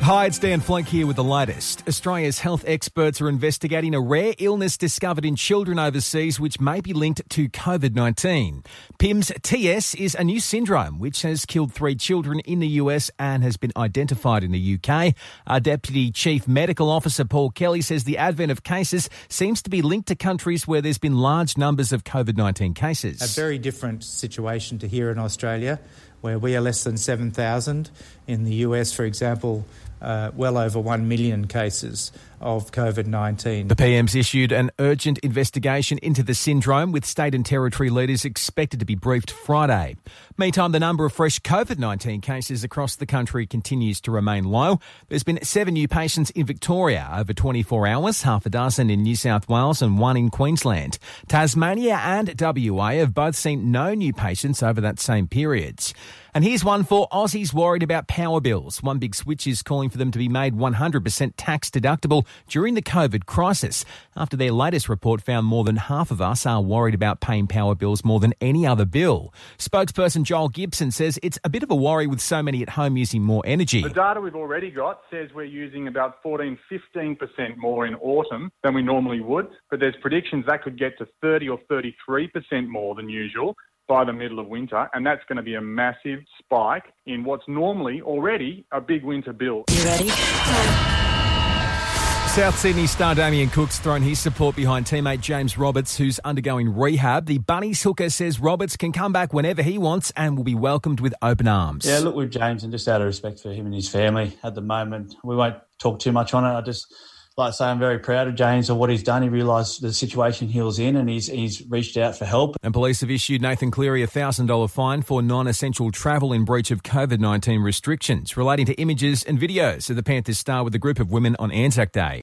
Hi, it's Dan Flake here with the latest. Australia's health experts are investigating a rare illness discovered in children overseas which may be linked to COVID-19. PIMS-TS is a new syndrome which has killed 3 children in the US and has been identified in the UK. Our Deputy Chief Medical Officer Paul Kelly says the advent of cases seems to be linked to countries where there's been large numbers of COVID-19 cases. A very different situation to here in Australia, where we are less than 7,000. In the US, for example, well over 1 million cases of COVID-19. The PM's issued an urgent investigation into the syndrome, with state and territory leaders expected to be briefed Friday. Meantime, the number of fresh COVID-19 cases across the country continues to remain low. There's been 7 new patients in Victoria over 24 hours, half a dozen in New South Wales and 1 in Queensland. Tasmania and WA have both seen no new patients over that same period. And here's one for Aussies worried about power bills. One Big Switch is calling for them to be made 100% tax deductible during the COVID crisis, after their latest report found more than half of us are worried about paying power bills more than any other bill. Spokesperson Joel Gibson says it's a bit of a worry with so many at home using more energy. The data we've already got says we're using about 14-15% more in autumn than we normally would, but there's predictions that could get to 30 or 33% more than usual by the middle of winter, and that's going to be a massive spike in what's normally already a big winter bill. You ready? South Sydney star Damien Cook's thrown his support behind teammate James Roberts, who's undergoing rehab. The Bunnies hooker says Roberts can come back whenever he wants and will be welcomed with open arms. Yeah, look, with James, and just out of respect for him and his family at the moment, we won't talk too much on it. I just like to say I'm very proud of James and what he's done. He realised the situation he was in and he's reached out for help. And police have issued Nathan Cleary a $1,000 fine for non-essential travel in breach of COVID-19 restrictions relating to images and videos of the Panthers star with a group of women on Anzac Day.